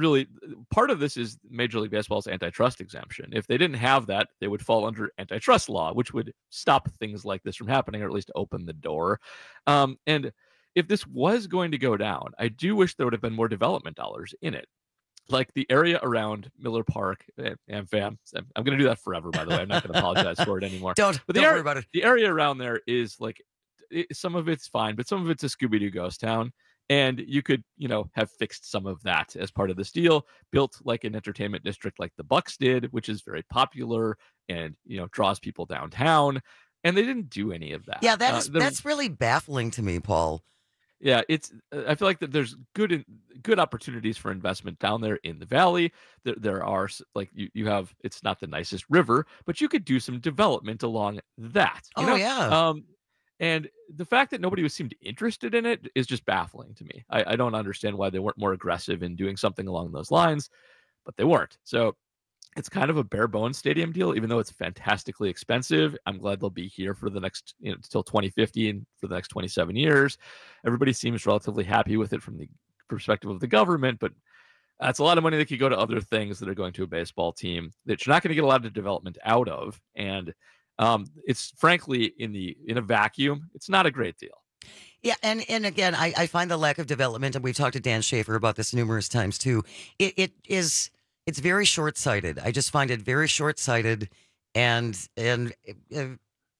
part of this is Major League Baseball's antitrust exemption. If they didn't have that, they would fall under antitrust law, which would stop things like this from happening, or at least open the door. And if this was going to go down, I do wish there would have been more development dollars in it. Like the area around Miller Park, and fam, I'm going to do that forever, by the way. I'm not going to apologize for it anymore. Don't worry about it. The area around there is like, some of it's fine, but some of it's a Scooby-Doo ghost town. And you could, have fixed some of that as part of this deal, built like an entertainment district like the Bucks did, which is very popular and, draws people downtown. And they didn't do any of that. Yeah, that's really baffling to me, Paul. Yeah, I feel like that there's good opportunities for investment down there in the valley. There are, like, you have, it's not the nicest river, but you could do some development along that. Yeah. And the fact that nobody seemed interested in it is just baffling to me. I don't understand why they weren't more aggressive in doing something along those lines, but they weren't. So it's kind of a bare bones stadium deal, even though it's fantastically expensive. I'm glad they'll be here for the next, until 2050 and for the next 27 years. Everybody seems relatively happy with it from the perspective of the government, but that's a lot of money that could go to other things that are going to a baseball team that you're not going to get a lot of development out of. And it's frankly in a vacuum, it's not a great deal. Yeah, and again, I find the lack of development, and we've talked to Dan Schaefer about this numerous times too. It's very short-sighted. I just find it very short-sighted, and the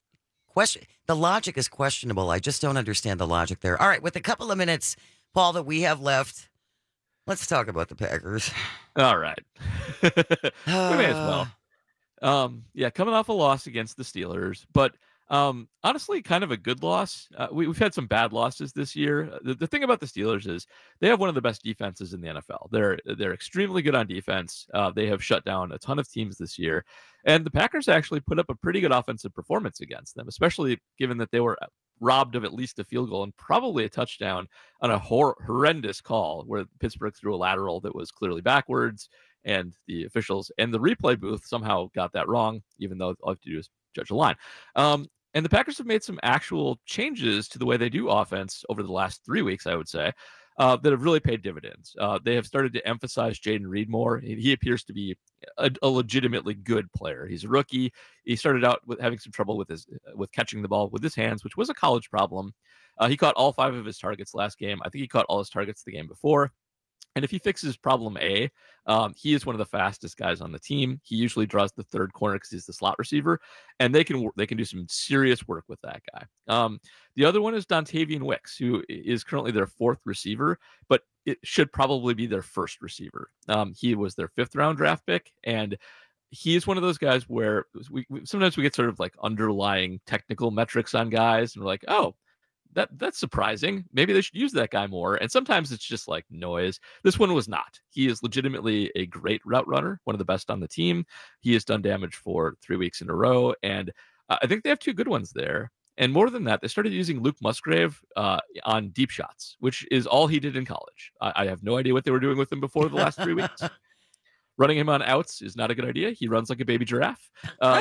logic is questionable. I just don't understand the logic there. All right, with a couple of minutes, Paul, that we have left, let's talk about the Packers. All right, we may as well. Coming off a loss against the Steelers, but honestly, kind of a good loss. We've had some bad losses this year. The thing about the Steelers is they have one of the best defenses in the NFL. They're extremely good on defense. They have shut down a ton of teams this year, and the Packers actually put up a pretty good offensive performance against them, especially given that they were robbed of at least a field goal and probably a touchdown on a horrendous call where Pittsburgh threw a lateral that was clearly backwards. And the officials and the replay booth somehow got that wrong, even though all you have to do is judge the line. And the Packers have made some actual changes to the way they do offense over the last 3 weeks, I would say, that have really paid dividends. They have started to emphasize Jaden Reed more. He appears to be a legitimately good player. He's a rookie. He started out with having some trouble with catching the ball with his hands, which was a college problem. He caught all 5 of his targets last game. I think he caught all his targets the game before. And if he fixes problem A, he is one of the fastest guys on the team. He usually draws the third corner because he's the slot receiver, and they can do some serious work with that guy. The other one is Dontavian Wicks, who is currently their 4th receiver, but it should probably be their 1st receiver. He was their 5th round draft pick, and he is one of those guys where we sometimes get sort of like underlying technical metrics on guys, and we're like, oh, that's surprising. Maybe they should use that guy more. And sometimes it's just like noise. This one was not. He is legitimately a great route runner, one of the best on the team. He has done damage for 3 weeks in a row. And I think they have 2 good ones there. And more than that, they started using Luke Musgrave on deep shots, which is all he did in college. I have no idea what they were doing with him before the last 3 weeks. Running him on outs is not a good idea. He runs like a baby giraffe.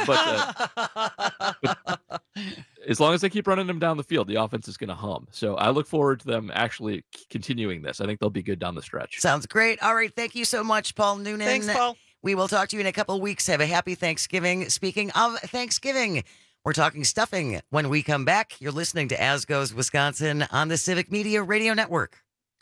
But as long as they keep running him down the field, the offense is going to hum. So I look forward to them actually continuing this. I think they'll be good down the stretch. Sounds great. All right. Thank you so much, Paul Noonan. Thanks, Paul. We will talk to you in a couple of weeks. Have a happy Thanksgiving. Speaking of Thanksgiving, we're talking stuffing. When we come back, you're listening to As Goes Wisconsin on the Civic Media Radio Network.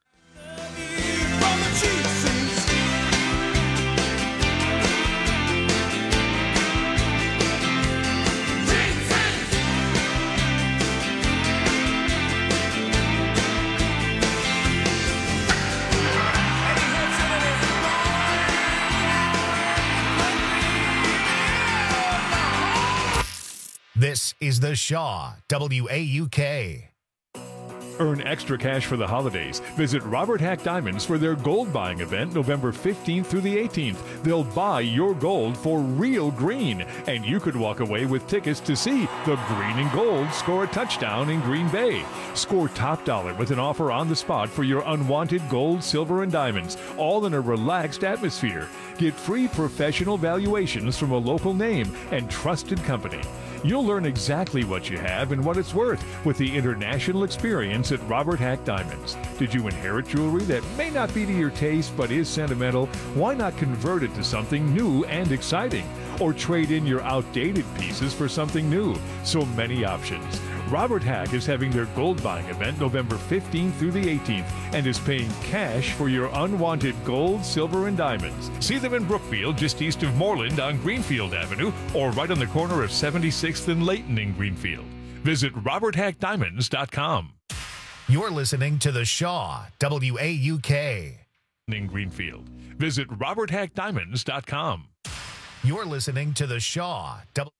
This is the Shaw WAUK. Earn extra cash for the holidays. Visit Robert Hack Diamonds for their gold buying event November 15th through the 18th. They'll buy your gold for real green, and you could walk away with tickets to see the Green and Gold score a touchdown in Green Bay. Score top dollar with an offer on the spot for your unwanted gold, silver, and diamonds, all in a relaxed atmosphere. Get free professional valuations from a local name and trusted company. You'll learn exactly what you have and what it's worth with the international experience at Robert Hack Diamonds. Did you inherit jewelry that may not be to your taste but is sentimental? Why not convert it to something new and exciting? Or trade in your outdated pieces for something new? So many options. Robert Hack is having their gold buying event November 15th through the 18th and is paying cash for your unwanted gold, silver, and diamonds. See them in Brookfield, just east of Moreland on Greenfield Avenue, or right on the corner of 76th and Layton in Greenfield. Visit RobertHackDiamonds.com. You're listening to the Shaw WAUK. In Greenfield. Visit RobertHackDiamonds.com. You're listening to the Shaw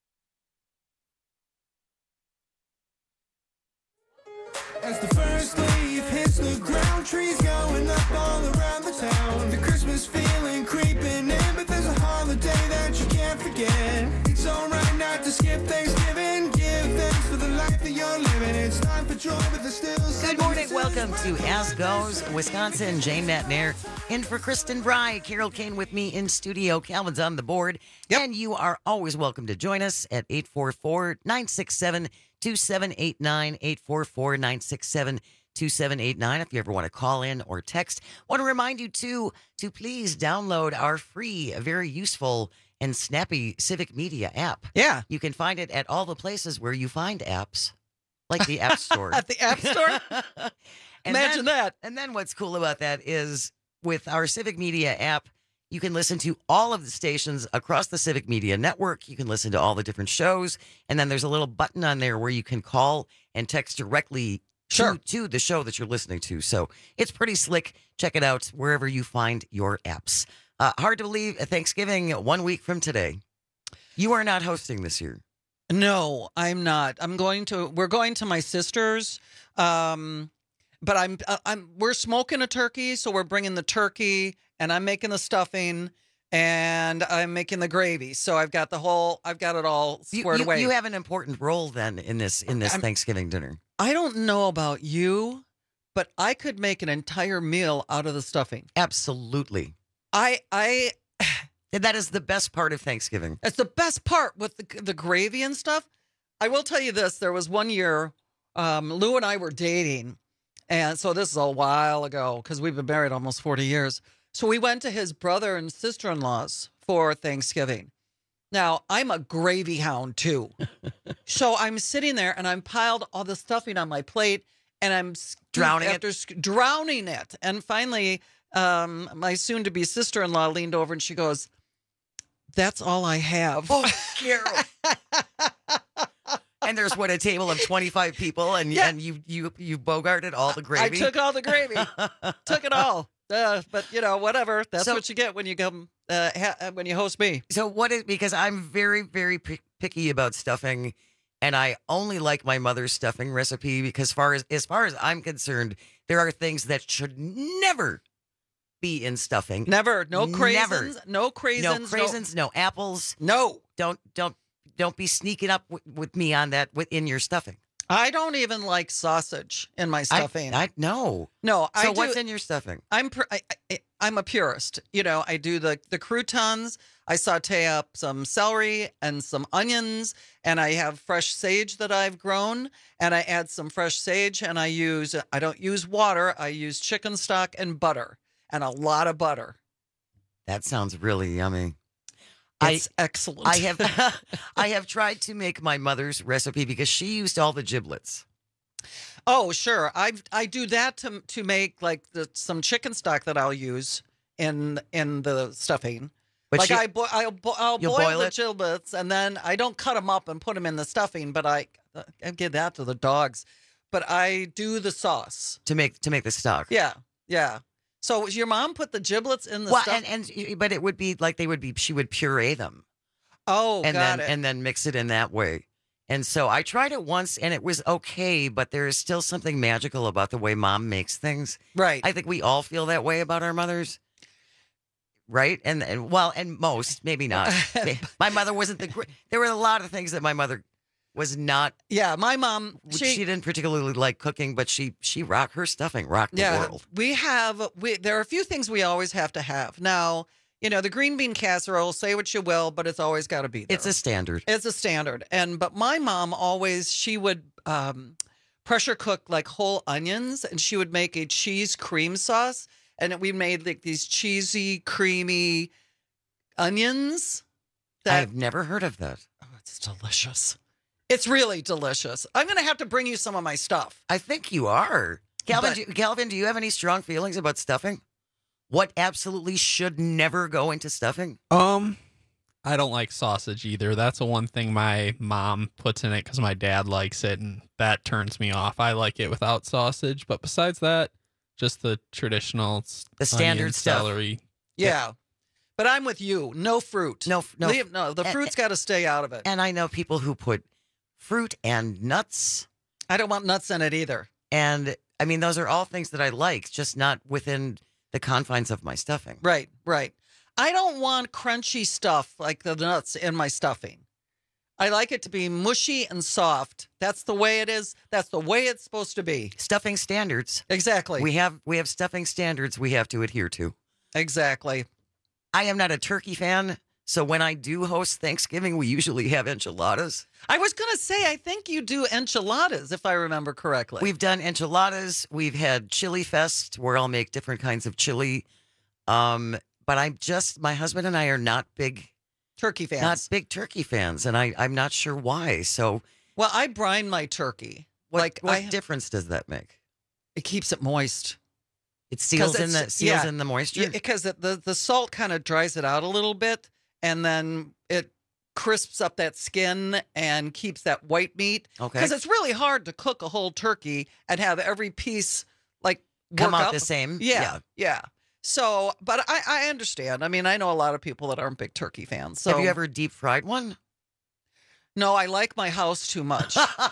As the first leaf hits the ground, trees going up all around the town. The Christmas feeling creeping in, but there's a holiday that you can't forget. It's alright not to skip Thanksgiving. Give thanks for the life that you're living. It's time for joy, but there's still Good morning. Welcome to As Goes Wisconsin. Jane Matnair in for Kristen Bry. Carol Kane with me in studio. Calvin's on the board. And you are always welcome to join us at 844-967-2789, 844-967-2789. If you ever want to call in or text, want to remind you to please download our free, very useful and snappy Civic Media app. Yeah. You can find it at all the places where you find apps, like the App Store. At the App Store? Imagine that. And then what's cool about that is with our Civic Media app, you can listen to all of the stations across the Civic Media Network. You can listen to all the different shows. And then there's a little button on there where you can call and text directly to the show that you're listening to. So it's pretty slick. Check it out wherever you find your apps. Hard to believe, Thanksgiving 1 week from today. You are not hosting this year. No, I'm not. We're going to my sister's. But we're smoking a turkey, so we're bringing the turkey, and I'm making the stuffing, and I'm making the gravy. So I've got it all squared away. You have an important role then in this Thanksgiving dinner. I don't know about you, but I could make an entire meal out of the stuffing. Absolutely. That is the best part of Thanksgiving. It's the best part with the gravy and stuff. I will tell you this. There was one year, Lou and I were dating. And so this is a while ago because we've been married almost 40 years. So we went to his brother and sister-in-law's for Thanksgiving. Now, I'm a gravy hound too. So I'm sitting there and I'm piled all the stuffing on my plate and I'm drowning it. And finally, my soon-to-be sister-in-law leaned over and she goes, "That's all I have." Oh, Carol. And there's a table of 25 people, and you bogarted all the gravy. I took all the gravy, took it all. But whatever. That's what you get when you come when you host me. So because I'm very, very picky about stuffing, and I only like my mother's stuffing recipe because as far as I'm concerned, there are things that should never be in stuffing. Never. No craisins. Never. No craisins. No craisins. No apples. No. Don't be sneaking up with me on that within your stuffing. I don't even like sausage in my stuffing. No. So what's in your stuffing? I'm a purist. You know, I do the croutons. I saute up some celery and some onions, and I have fresh sage that I've grown, and I add some fresh sage, and I don't use water. I use chicken stock and butter, and a lot of butter. That sounds really yummy. It's excellent. I have tried to make my mother's recipe because she used all the giblets. Oh, sure. I do that to make like some chicken stock that I'll use in the stuffing. But like I'll boil the it? giblets, and then I don't cut them up and put them in the stuffing, but I give that to the dogs. But I do the sauce to make the stock. Yeah, yeah. So your mom put the giblets in the stuff? But it would be like she would puree them. Oh, and then mix it in that way. And so I tried it once and it was okay, but there is still something magical about the way mom makes things. Right. I think we all feel that way about our mothers. Right? And most, maybe not. My mother wasn't there were a lot of things that my mother was not. Yeah, my mom, she didn't particularly like cooking, but she rocked her stuffing, rocked the world. There are a few things we always have to have. Now, you know, the green bean casserole, say what you will, but it's always got to be there. It's a standard. But my mom she would pressure cook like whole onions, and she would make a cheese cream sauce, and we made like these cheesy, creamy onions. I've never heard of that. Oh, it's delicious. It's really delicious. I'm going to have to bring you some of my stuff. I think you are. Calvin, do you have any strong feelings about stuffing? What absolutely should never go into stuffing? I don't like sausage either. That's the one thing my mom puts in it because my dad likes it, and that turns me off. I like it without sausage, but besides that, just the traditional, standard onion, stuff. celery. Yeah. But I'm with you. No fruit. No. The fruit's got to stay out of it. And I know people who put fruit and nuts. I don't want nuts in it either. And I mean, those are all things that I like, just not within the confines of my stuffing. Right. I don't want crunchy stuff like the nuts in my stuffing. I like it to be mushy and soft. That's the way it is. That's the way it's supposed to be. Stuffing standards. Exactly. We have stuffing standards we have to adhere to. Exactly. I am not a turkey fan, so when I do host Thanksgiving, we usually have enchiladas. I was going to say, I think you do enchiladas, if I remember correctly. We've done enchiladas. We've had Chili Fest, where I'll make different kinds of chili. But my husband and I are not big turkey fans. Not big turkey fans, and I'm not sure why. So, well, I brine my turkey. What difference does that make? It keeps it moist. It seals in the moisture? Yeah, because the salt kind of dries it out a little bit, and then it crisps up that skin and keeps that white meat. Okay. Because it's really hard to cook a whole turkey and have every piece like come work out up. the same. Yeah. So, but I understand. I mean, I know a lot of people that aren't big turkey fans. So. Have you ever deep fried one? No, I like my house too much.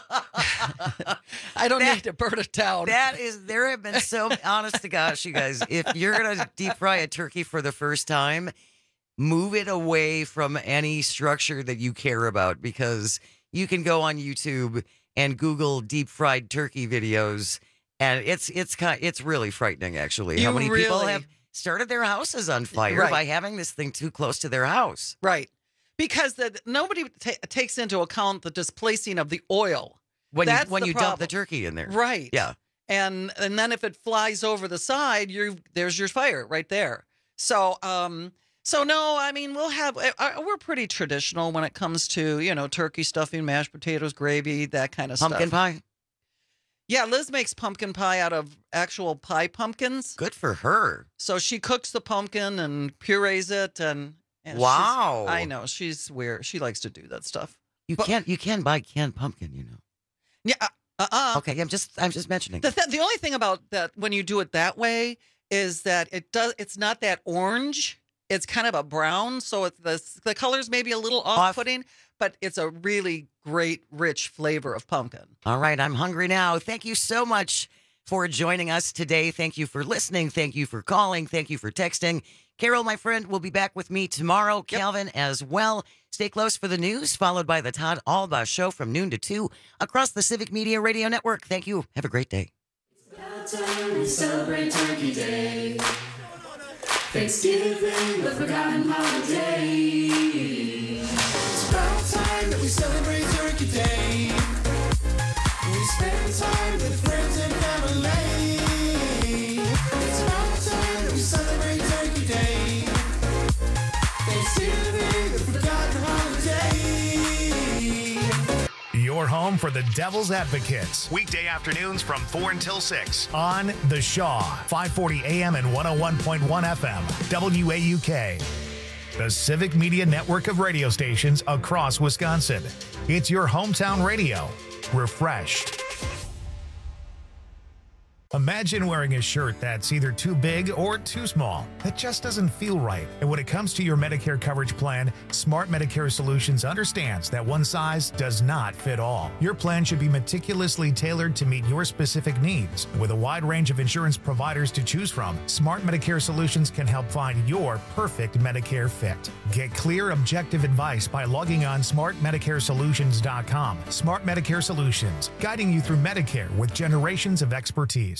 I don't need to burn it down. There have been so, honest to gosh, you guys, if you're going to deep fry a turkey for the first time, move it away from any structure that you care about, because you can go on YouTube and Google deep fried turkey videos, and it's really frightening, actually. How many people have started their houses on fire by having this thing too close to their house? Right. Because nobody takes into account the displacing of the oil. When you dump the turkey in there. Right. Yeah. And then if it flies over the side, there's your fire right there. So no, I mean, we're pretty traditional when it comes to, turkey stuffing, mashed potatoes, gravy, that kind of Pumpkin stuff. pie? Yeah, Liz makes pumpkin pie out of actual pie pumpkins. Good for her. So she cooks the pumpkin and purees it and wow. I know, she's weird. She likes to do that stuff. You can buy canned pumpkin, Yeah. Okay, I'm just mentioning. The only thing about that when you do it that way is that it's not that orange. It's kind of a brown, so the color's maybe a little off-putting, but it's a really great, rich flavor of pumpkin. All right, I'm hungry now. Thank you so much for joining us today. Thank you for listening. Thank you for calling. Thank you for texting. Carol, my friend, will be back with me tomorrow. Yep. Calvin as well. Stay close for the news, followed by the Todd Alba Show from noon to 2 across the Civic Media Radio Network. Thank you. Have a great day. It's about time we celebrate Turkey Day. Thanksgiving, the forgotten holiday. It's about time that we celebrate Turkey Day. We spend time with friends and family. It's about time that we celebrate Turkey Day. Thanksgiving, the forgotten holiday. Your home for the Devil's Advocates. Weekday afternoons from 4 until 6 on The Shaw, 540 AM and 101.1 FM, WAUK. The Civic Media network of radio stations across Wisconsin. It's your hometown radio. Refreshed. Imagine wearing a shirt that's either too big or too small. That just doesn't feel right. And when it comes to your Medicare coverage plan, Smart Medicare Solutions understands that one size does not fit all. Your plan should be meticulously tailored to meet your specific needs. With a wide range of insurance providers to choose from, Smart Medicare Solutions can help find your perfect Medicare fit. Get clear, objective advice by logging on smartmedicaresolutions.com. Smart Medicare Solutions, guiding you through Medicare with generations of expertise.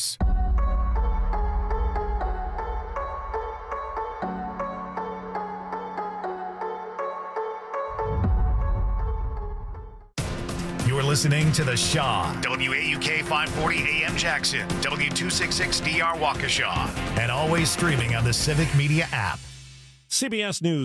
You're listening to The Shaw, WAUK 540 AM Jackson, W266DR Waukesha, and always streaming on the Civic Media app. CBS News.